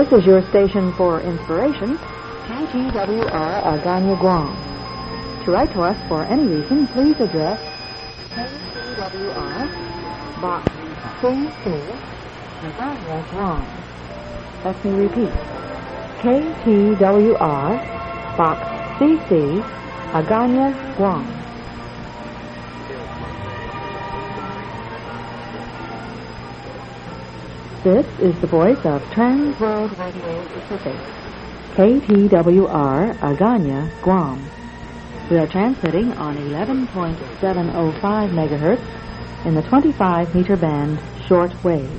This is your station for inspiration, KTWR Agana, Guam. To write to us for any reason, please address KTWR, Box CC, Agana, Guam. Let me repeat. KTWR, Box CC, Agana, Guam. This is the voice of Trans World Radio Pacific, KTWR, Agana, Guam. We are transmitting on 11.705 megahertz in the 25-meter band short wave.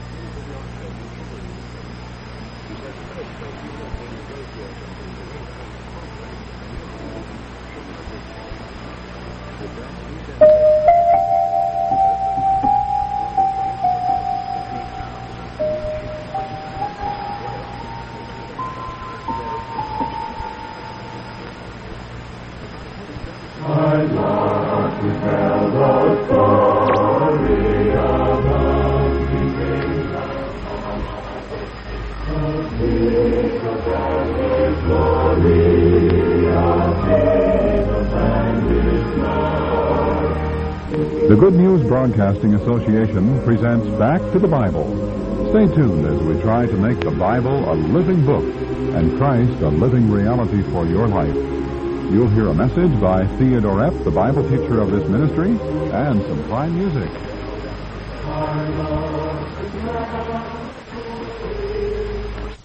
The Good News Broadcasting Association presents Back to the Bible. Stay tuned as we try to make the Bible a living book and Christ a living reality for your life. You'll hear a message by Theodore Epp, the Bible teacher of this ministry, and some fine music.